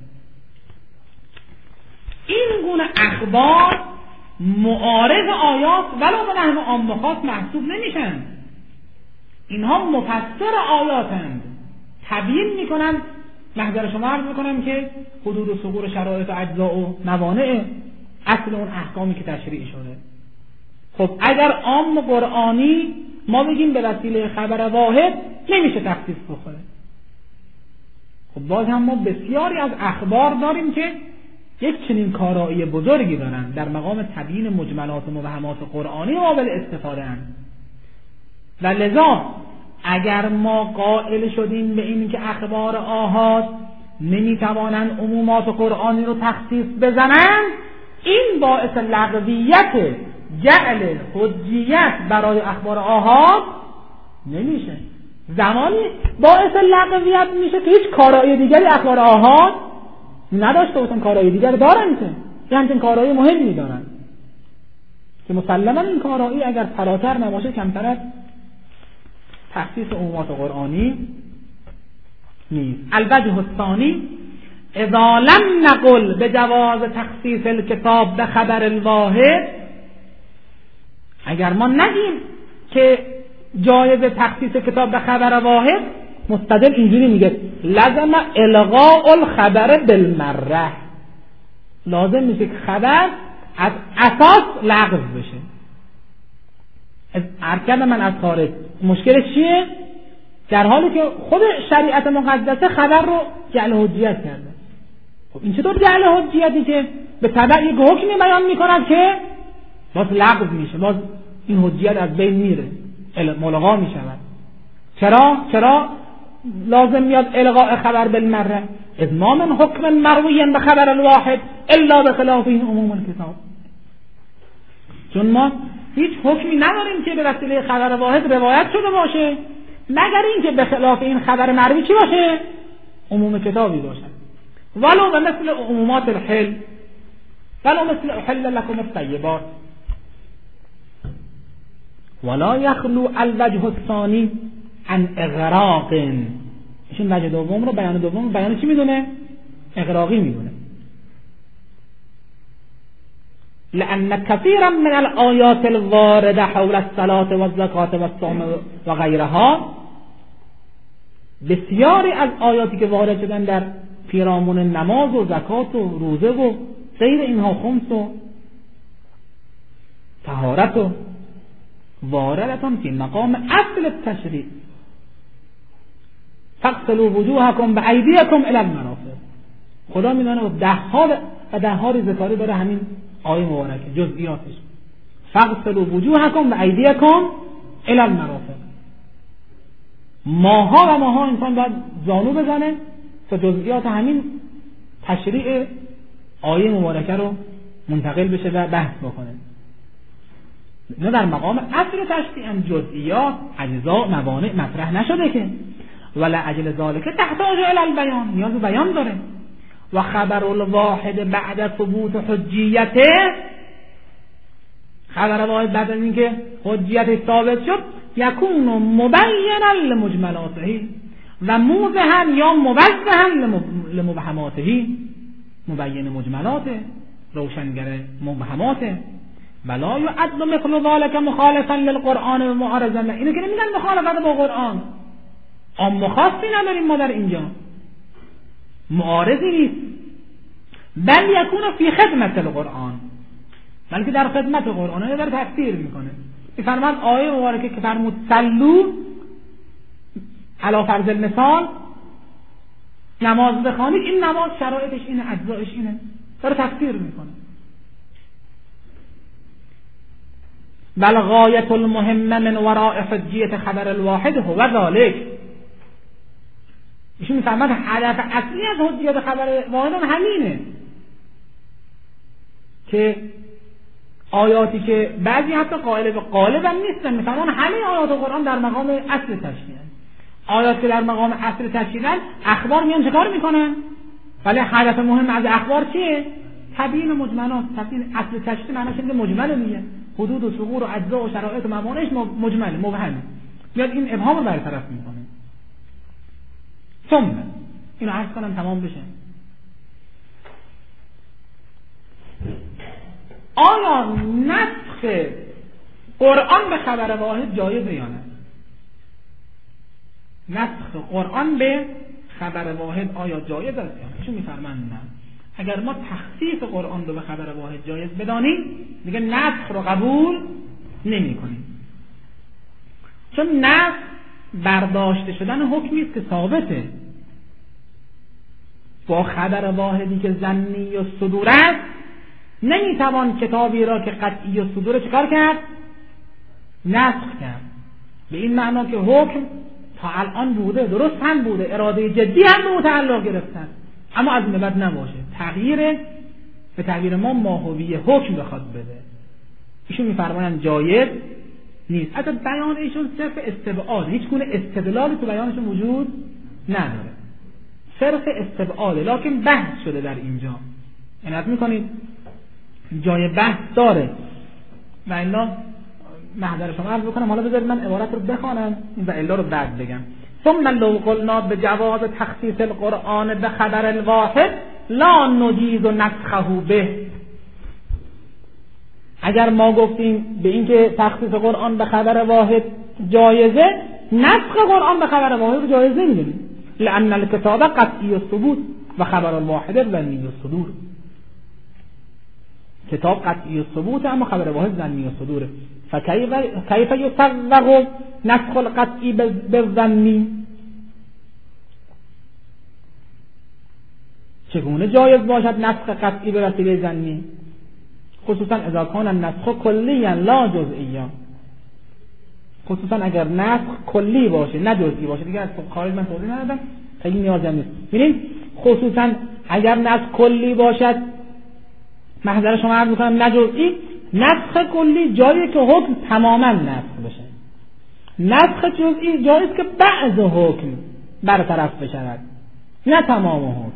این گونه اخبار معارض آیات ولو به نحو عام خاص محسوب نمیشن. اینها مفسر آیاتند، تبیین میکنن. محضر شما عرض میکنم که حدود و ثغور شرایط و اجزاء و موانع اصل اون احکامی که تشریع شده. خب اگر عام قرآنی ما بگیم به وسیله خبر واحد نمیشه تخصیص بخوره، خب باز هم ما بسیاری از اخبار داریم که یک چنین کارایی بزرگی دارن، در مقام تبیین مجملات و مبهمات قرآنی قابل استفاده اند. و لذا اگر ما قائل شدیم به این که اخبار آحاد نمیتوانند عمومات قرآنی رو تخصیص بزنند، این باعث لغویت جعل حجیت برای اخبار آحاد نمیشه. زمانی باعث لغویت میشه که هیچ کارایی دیگری اخبار آحاد نداشته باشن. کارایی دیگر دارن که یه همچین کارایی مهمی دارن که مسلما این کارایی اگر فراتر نباشه کمتر از تخصیص عمومات قرآنی نیست. الوجه الثانی اذا لم نقل بجواز تخصیص الکتاب به خبر الواحد، اگر ما نگیم که جایز تخصیص کتاب به خبر واحد، مستدل اینجوری میگه لازم الغاء الخبر بالمره، لازم میشه که خبر از اساس لغو بشه. ارکان من از خارج مشکلش چیه؟ در حالی که خود شریعت مقدسه خبر رو جعل حجیت کرده. خب این چطور جعل حجیتی که به تبع یک حکمی بیان میکند که باز لغو میشه، باز این حجیت از بین میره، ملغا میشود. چرا؟ چرا لازم میاد الغاء خبر بالمره؟ اذ ما من حکم مروی به خبر الواحد الا بخلاف این عموم الکتاب. چون ما هیچ حکمی نداریم که به وسیله خبر واحد روایت شده باشه مگر این که به خلاف این خبر مروی چی باشه؟ عموم کتابی باشه. ولو به مثل عمومات الحل، ولو مثل احل لكم الطیبات. ولا يخلو الوجه الثانی عن اغراق. ایشون وجه دوم رو، بیان دوم رو بیان چی میدونه؟ اغراقی میدونه. لأن كثيرا من الآيات الواردة حول الصلاة والزكاة والصوم و غیرها، بسیاری از آیاتی که وارد شدن در پیرامون نماز و زکات و روزه و غیر اینها، خمس و طهارت و واردتون فی مقام اصل التشریع. فاغسلوا وجوهکم بایدیکم الی المرافق. خدا میدونه و ده ها و ده ها ذکری داره همین آیه مبارکه، جزئیاتش. فاغسلوا وجوهکم بایدیکم الی المرافق. ماها و ماها انسان باید زانو بزنه تا جزئیات همین تشریع آیه مبارکه رو منتقل بشه و بحث بکنه. نه در مقام اصل تشریع هم جزئیات، اجزا، موانع مطرح نشده که. ولا اجل ذالک تحتاج الی البیان، نیاز به بیان داره. و خبر الواحد بعد ثبوت حجیته، خبر واحد بعد از اینکه حجیت ثابت شد، یکون مبینا لمجملاته و موضحا یا موضحا لمبهماته، مبین مجملاته، روشنگر مبهماته. ولا يعد مثل ذلك مخالفا للقرآن و معارضا. اینو که نمیگن مخالفت با قرآن، اما خاصی نداریم ما در اینجا، معارضی نیست، بل یکون فی خدمت القرآن، بلکه در خدمت قرآن یا در تفسیر میکنه. میفرماد آیه مبارکه که فرمود صلو علی فرض المثال، نماز بخوانید، این نماز شرایطش اینه، اجزایش اینه، داره تفسیر میکنه. بل غایت المهم من وراء حجیت خبر الواحد هو ذلك. ایشون میفرماد هدف اصلی از حجیت خبر واحد همینه که آیاتی که بعضی حتی قائل به قالب هم نیستن، میفرمان همه آیات قرآن در مقام اصل تشریعن. آیات که در مقام اصل تشریعن، اخبار میان چکار میکنن؟ ولی هدف مهم از اخبار چیه؟ تبیین مجملات. تبیین اصل تشریع معناش اینه مجمل میگه، حدود و ثغور و اجزا و شرایط و موانعش مجمل مبهم، میاد این ابهام رو برطرف میکنه. ثم اینو عرض کنم تمام بشه. آیا نسخ قرآن به خبر واحد جایزه یا نه؟ نسخ قرآن به خبر واحد آیا جایز است یا نه؟ چون میفرمند نه. اگر ما تخصیص قرآن رو به خبر واحد جایز بدانیم، دیگه نسخ رو قبول نمی کنیم، چون نسخ برداشته شدن حکمی است که ثابته. با خبر واحدی که ظنی و صدور است، نمیتوان کتابی را که قطعی و صدور چکار کرد؟ نسخ کرد. به این معنا که حکم تا الان بوده، درست هم بوده، اراده جدی هم به او تعلق گرفتن، اما از این بعد نباشه، تغییر به تغییر ما ماهوی حکم بخواد بده. ایشون میفرمایند جایز نیست. حتی بیان ایشون صرف استبعاد، هیچ گونه استدلالی تو بیانشون وجود نداره، صرف استبعاده، لکن بحث شده در اینجا. عنایت میکنید جای بحث داره و الا محضر شما عرض بکنم. حالا بذارید من عبارت رو بخوانم و الا رو بعد بگم. ثم لو قلنا بجواز تخصیص القرآن به خبر الواحد لا نجیز نسخه به. اگر ما گفتیم به اینکه تخصیص قرآن به خبر واحد جایزه، نسخ قرآن به خبر واحد جایز نمیدونیم، لأن الكتاب قطعی الثبوت و خبر الواحد ظنی الصدور. کتاب قطعی الثبوت اما خبر واحد ظنی الصدور. فکیف کیف یصوغ نسخ القطعی بالظنی، چگونه جایز باشد نسخ قطعی به وسیله ظنی؟ خصوصا اذا کان النسخ کلیا لا جزئیا، خصوصا اگر نسخ کلی باشه نه جزئی باشه. دیگه از خارج من توضیح ندادم، خیلی نیازی نیست. ببینید خصوصا اگر نسخ کلی باشد، محضر شما عرض می‌کنم نه جزئی، نسخ کلی جایی که حکم تماما نسخ بشه. نسخ جزئی جایی است که بعض حکم برطرف بشود، نه تمام حکم.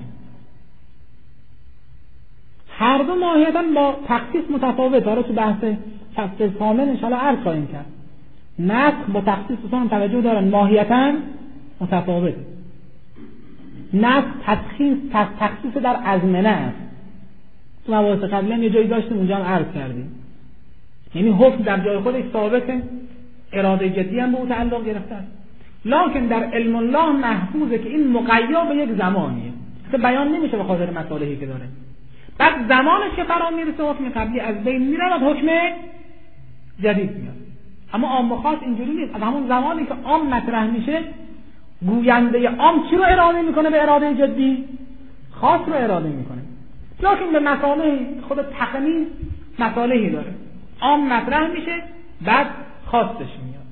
هر دو ماهیتاً با تخصیص متفاوت. حالا تو بحث فصل ثامن ان شاءالله عرض خواهیم کرد. نسخ با تخصیص اصلا توجه دارن، ماهیتاً متفاوت. نسخ تخصیص تخصیص در ازمنه است. تو مباحث قبلی هم یه جایی داشتیم اونجا هم عرض کردیم. یعنی حکم در جای خودش ثابته، اراده جدی هم به او تعلق گرفته است، لکن در علم الله محفوظه که این مقید به یک زمانیه که بیان نمیشه به خاطر مصالحی که داره. بعد زمانش که فرا میرسه حکم قبلی از بین میره و حکم جدید میاد. اما عام و خاص اینجوری نیست. از همون زمانی که عام مطرح میشه، گوینده عام چی رو اراده میکنه؟ به اراده جدی خاص رو اراده میکنه، لکن به مصالح خود تقنین مصالحی داره. عام مطرح میشه، بعد خاصش میاد،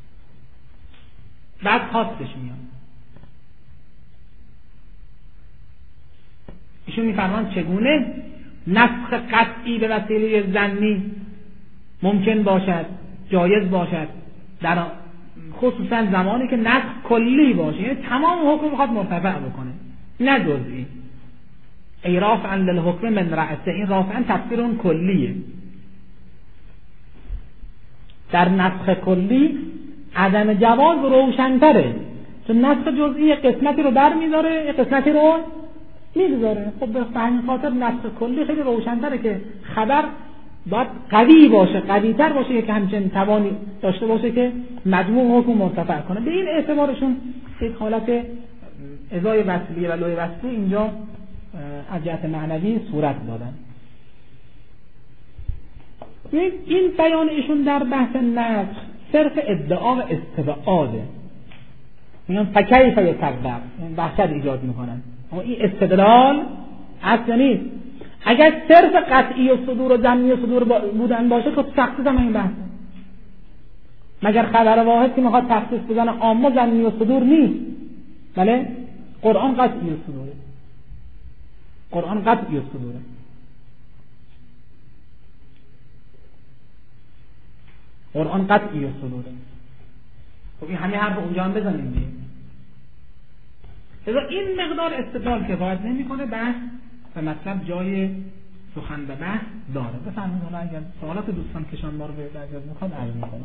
بعد خاصش میاد. ایشون میفرمان چگونه نسخ قطعی به وسیله ظنی ممکن باشد، جایز باشد، در خصوصا زمانی که نسخ کلی باشه، یعنی تمام حکم بخواد مرتفع بکنه نه جزئی. ای رافعا للحکم من رأسه، این رافعا تفسیر اون کلیه. در نسخ کلی عدم جواز روشن‌تره، چون نسخ جزئی قسمتی رو بر می‌داره، قسمتی رو می‌گذاره. خب به همین خاطر نسخ کلی خیلی روشن‌تره که خبر باید قوی باشه، قوی تر باشه که همچنین توانی داشته باشه که مجموع حکم مرتفع کنه. به این اعتبارشون یک حالت ازای وصلیه و لوی وصلی اینجا از جهت معنوی صورت دادن. این بیان ایشون در بحث نسخ صرف ادعا و استبعاده، میگن فکیف یکذب، وحشت ایجاد میکنن، اما این استدلال اصلا نیست. اگر صرف قطعی و صدور و ظنی و صدور بودن باشه خب تخصیص هم این بحثه. مگر خبر واحد که میخواد تخصیص بزنه عام و ظنی و صدور نیست؟ بله، قرآن قطعی و صدوره، قرآن قطعی و صدوره. قرآن قطعی و صدوره. خب این همه حرف اونجا هم بزنیم دیگه. اذا این مقدار استدلال کفایت نمیکنه، بحث و مطلب جای سخن و بحث داره. بفرمایید حالا اگر سوالات دوستان کشان ما رو به اجازه میخواد عرض میکنم.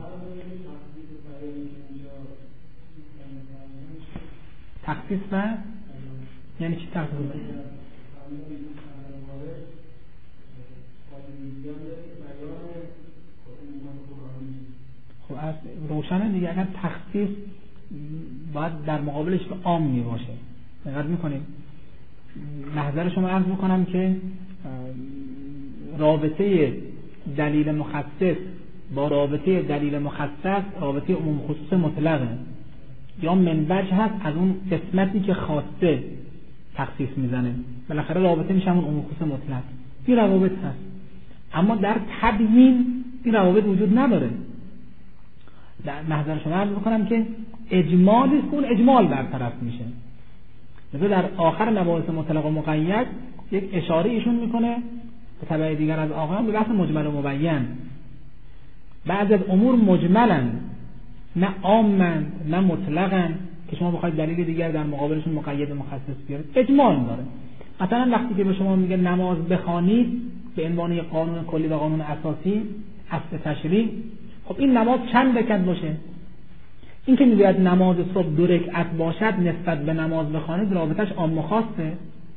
تخصیص و یعنی چی تخصیص؟ خب از روشنه دیگه. اگر تخصیص باید در مقابلش به عام می باشه. دقت میکنید؟ محضر شما عرض میکنم که رابطه دلیل مخصص با رابطه دلیل مخصص رابطه عموم خصوص مطلقه، یا من وجه هست از اون قسمتی که خواسته تخصیص میزنه، بالاخره رابطه میشه همون عموم خصوص مطلق. این روابط هست، اما در تبیین این روابط وجود نداره. در محضر شما عرض میکنم که اجمالی است که اون اجمال برطرف میشه. مثلا در آخر مباحث مطلق و مقید یک اشاره ایشون میکنه به تبع دیگر از آقایان به بحث مجمل و مبین. بعضی از امور مجملن، نه عامن نه مطلقن که شما بخواید دلیل دیگر در مقابلشون مقید و مخصص بیارید. اجمال داره. مثلا وقتی که به شما میگه نماز بخوانید به عنوان یک قانون کلی و قانون اساسی اصل تشریع، خب این نماز چند رکعت باشه؟ این که میگوید نماز صبح دو رکعت باشد نسبت به نماز بخوانید رابطش عام و خاصه.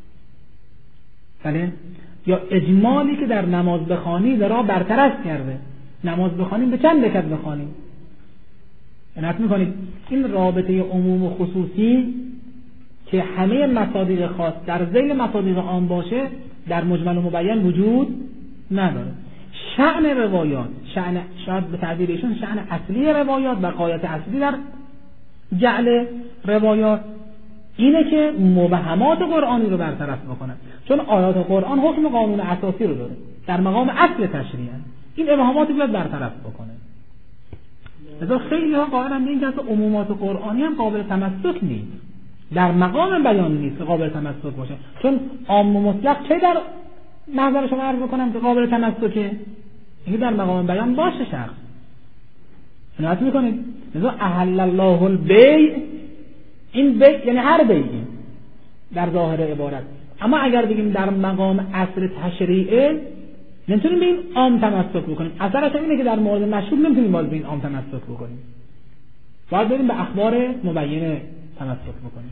بله؟ یا اجمالی که در نماز بخوانید را برطرف کرده، نماز بخوانید به چند رکعت بخوانید. عنایت میکنید این رابطه عموم و خصوصی که همه مصادیق خاص در ذیل مصادیق عام باشه در مجمل و مبین وجود نداره. شأن روایات، شأن شاید به تعبیر ایشون شأن اصلی روایات و غایت اصلی در جعل روایات اینه که مبهمات قرآنی رو برطرف بکنن، چون آیات قرآن حکم قانون اساسی رو داره، در مقام اصل تشریع این ابهامات رو برطرف بکنه. لذا خیلی ها قائلن به این که عمومات قرآنی هم قابل تمسک نیست، در مقام بیان نیست که قابل تمسک باشه، چون عام و مطلق چه در محضر شما عرض بکنم که قابل تمسکه، این در مقام بیان باشه شخص. عنایت میکنید؟ لذا احل الله البیع، این بیع یعنی هر بیعی در ظاهر عبارت، اما اگر بگیم در مقام اصل تشریعه نمیتونیم به این عام تمسک بکنیم. اثرش اینه که در مورد مشهور نمیتونیم باز به این عام تمسک بکنیم، باید بریم به اخبار مبینه تمسک بکنیم.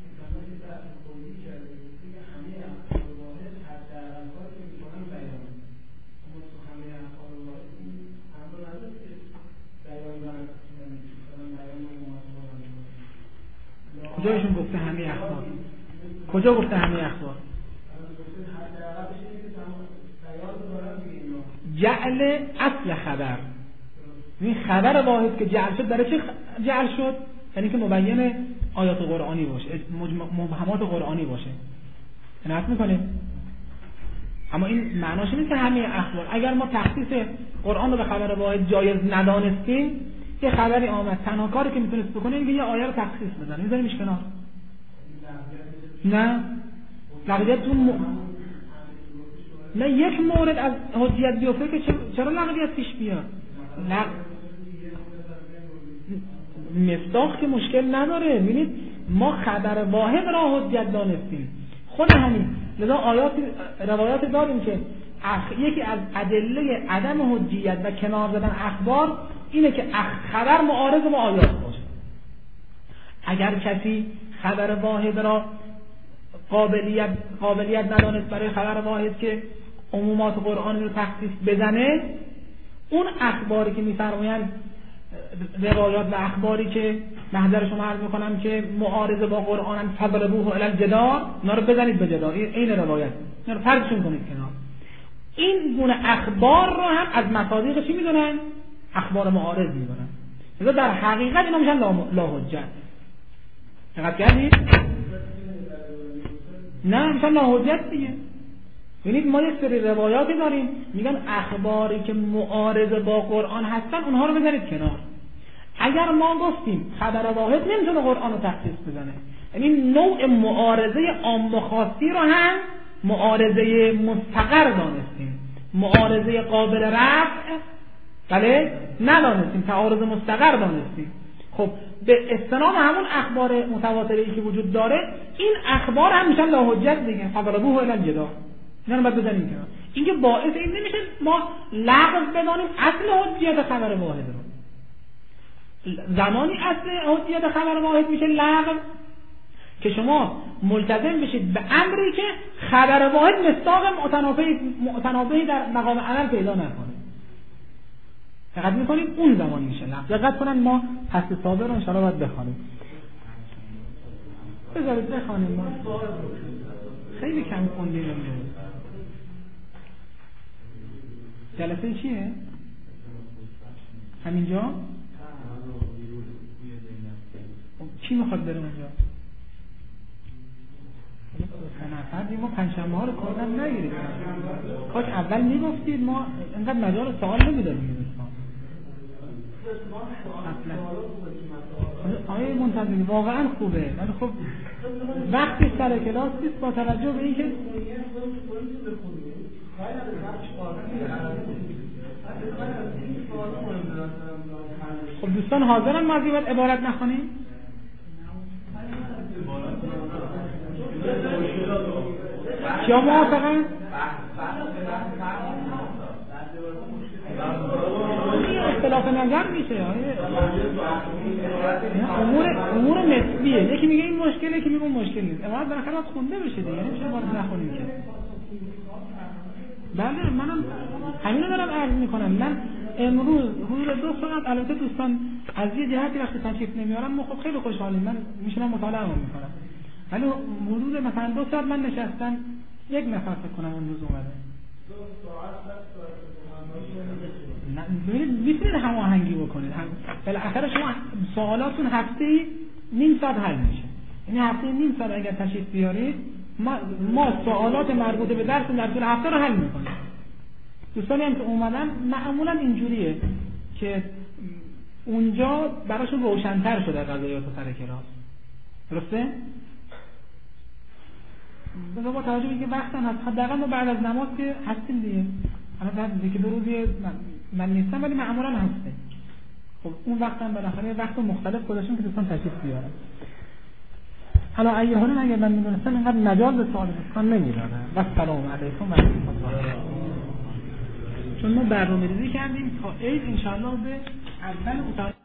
کجا ایشون گفته همه اخبار؟ کجا گفته همه اخبار؟ جعل اصل خبر، این خبر واحد که جعل شد برای چه جعل شد؟ یعنی که مبین آیات قرآنی باشه، مبهمات قرآنی باشه. عنایت میکنه؟ اما این معناش نیست که همه اخبار. اگر ما تخصیص قرآن رو به خبر واحد جایز ندانستیم، یه خبری آمد تنها کاری که میتونست بکنه اینکه یه آیه رو تخصیص بزنه میذاریمش کنار. نه لغویت تو م... نه یک مورد از حجیت بیفته که چرا لغویت پیش بیاد؟ لغ... مصداق که مشکل نداره. ببینید ما خبر واحد را حجت دانستیم، خود همین. لذا آیات روایات داریم که اخ... یکی از ادله عدم حجیت و کنار زدن اخبار اینه که خبر معارض با آیات باشه. اگر کسی خبر واحد را قابلیت قابلیت ندانست برای خبر واحد که عمومات قرآن رو تخصیص بزنه، اون اخباری که میفرمایند روایات و اخباری که محضر شما عرض میکنم که معارضه با قرآن فضربوه الی الجدار، اینا رو بزنید به جدار، این روایت، اینا رو فرضشون کنید کنار. این گونه اخبار رو هم از مصادیق چی میدونن؟ اخبار معارض میدونن. لذا در حقیقت اینا میشن لا حجت. دقت کردید؟ نه میشن لا حجت دیگه. ببینید ما یک سری روایاتی داریم میگن اخباری که معارض با قرآن هستن اونها رو بزنید کنار. اگر ما گفتیم خبر واحد نمیتونه قرآن رو تخصیص بزنه، یعنی نوع معارضه عام و خاصی رو هم معارضه مستقر دانستیم، معارضه قابل رفع بله ندانستیم، تعارض مستقر دانستیم. خب به استناد همون اخبار متواتری که وجود داره، این اخبار هم میشن لا حجت دیگه، فضربوه الی الجدار، اینا رو باید بزنیم کنار. این که باعث این نمیشه ما لغو بدانیم اصل حجیت خبر واحد رو. زمانی اصل حجیت خبر واحد میشه لغو که شما ملتزم بشید به امری که خبر واحد مصداق متنابهی در مقام عمل پیدا نکنه. دقت میکنید اون زمان میشه لغو. دقت کنن ما پس صابر رو ان شاء الله باید بخونیم. بذارید بخونیم، ما خیلی کم خوندیم امروز. جلسه چیه؟ همینجا؟ کی میخواد بره اونجا؟ نفر ما پنجشنبه ها رو کردن نگیرید. کاش اول میگفتید ما اینقدر مجال سوال نمیدادیم. آیه منتظمی واقعا خوبه، ولی خب وقتی سر کلاس نیست با توجه به اینکه خب دوستان حاضرن ما از این عبارت نخونیم؟ کیا موافقن؟ اختلاف نظر میشه. امور امور نسبیه، یکی میگه این مشکله، یکی میگه اون مشکل نیست. عبارت بالاخره باید خونده بشه دیگه، نمیشه عبارت نخونیم که. بله منم همین رو دارم عرض میکنم. من امروز حضور دو ساعت، البته دوستان از یه جهتی وقتی تشریف نمیارم ما خب خیلی خوشحالیم، من میشینم مطالعه میکنم، ولی حضور مثلا دو ساعت من نشستم یک نفر فکر کنم امروز اومده. نه میتونید هماهنگی بکنید. هم بالاخره شما سوالاتون هفته نیم ساعت حل میشه، یعنی هفته نیم ساعت اگر تشریف بیارید ما ما سوالات مربوط به درس در طول هفته رو حل میکنیم. دوستانی هم که اومدن معمولا اینجوریه که اونجا براشون روشن‌تر شده قضایات سر کلاس. درسته؟ بذار با توجه به اینکه وقت هم هست، حداقل ما بعد از نماز که هستیم دیگه. الان بعد دیگه دو روزی من, من نیستم ولی معمولا هستیم. خب اون وقت هم بالاخره وقت مختلف گذاشتیم که دوستان تشریف بیارن. حالا اگه حالا اگه من میدونستم اینقدر مجال به سوال دوستان نمیدادم. و سلام علیکم و رحمت الله. چون ما برنامه‌ریزی کردیم تا عید ان شاء الله به اول